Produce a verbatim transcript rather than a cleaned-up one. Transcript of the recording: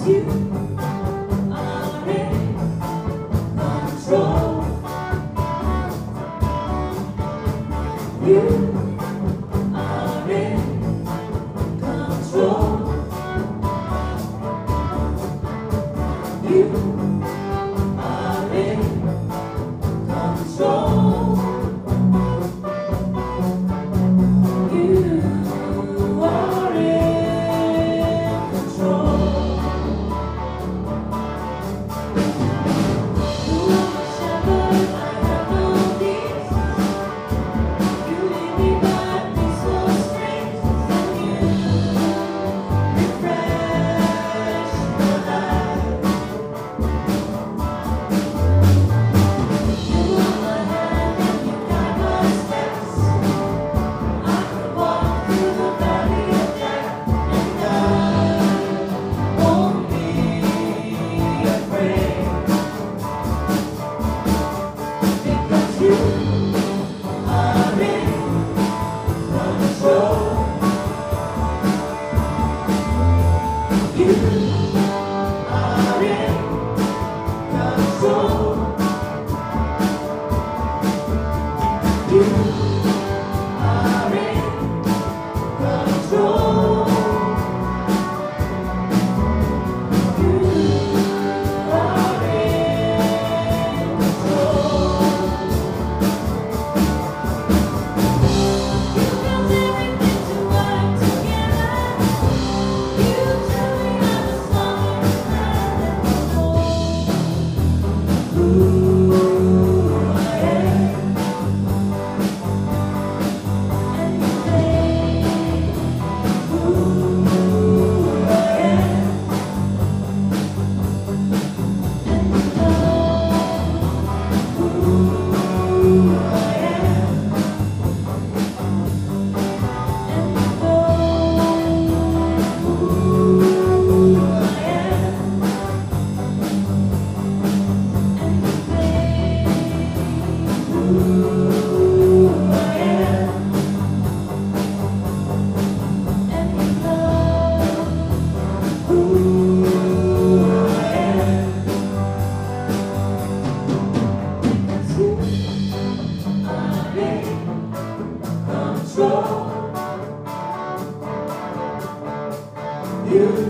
you are in control. You are in control. You are in control. You are in control. You are my shepherd, I have no needs. You lead me by peaceful streams, and you refresh my life. You are my hand and you guide my steps. I can walk through the valley of death, and I won't be afraid, because you are in control. You are in control. You are in control. You are in control. You built everything to work together. You tell me I'm a stronger than before. Who I am, and you say who I am, and you know who I am, and you know who I am, and you say who I am, and you know who I am. Because you are in control. You